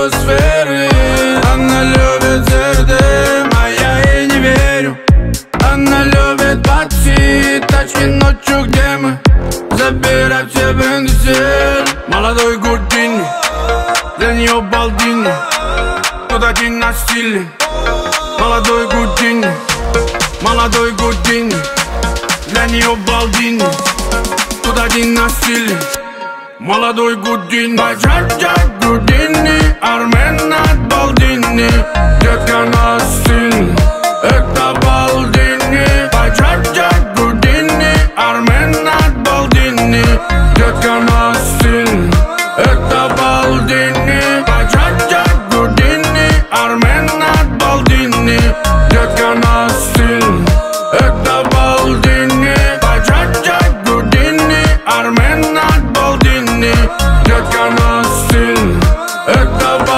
сферы. Она любит ЗРД, а я ей не верю. Она любит пати, тачки ночью, где мы забираем все бренды сель. Молодой Гудини, для нее балдини, тут один на стиле. Молодой Гудини, молодой Гудини, для нее балдини, тут один на стиле. Молодой Гудини, Баджаджа Гудини, Армен от балдини. Детка на стиле, это балдини. Баджаджа Гудини, Армен от балдини. Детка на стиле, это балдини. Баджаджа Гудини, Армен от балдини. Детка на стиле, это балдини. Баджаджа Гудини, Армен от балдини. Детка на стиле, это балдини.